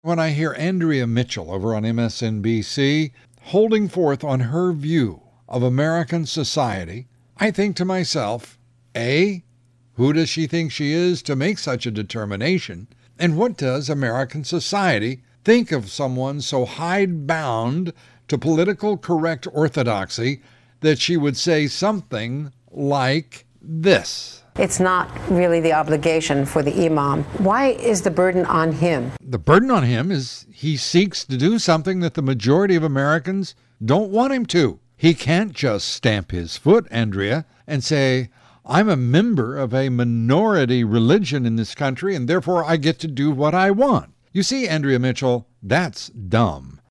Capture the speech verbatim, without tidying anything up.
When I hear Andrea Mitchell over on M S N B C holding forth on her view of American society, I think to myself, A, who does she think she is to make such a determination? And what does American society think of someone so hidebound to political correct orthodoxy that she would say something like this? It's not really the obligation for the imam. Why is the burden on him? The burden on him is he seeks to do something that the majority of Americans don't want him to. He can't just stamp his foot, Andrea, and say, I'm a member of a minority religion in this country, and therefore I get to do what I want. You see, Andrea Mitchell, that's dumb.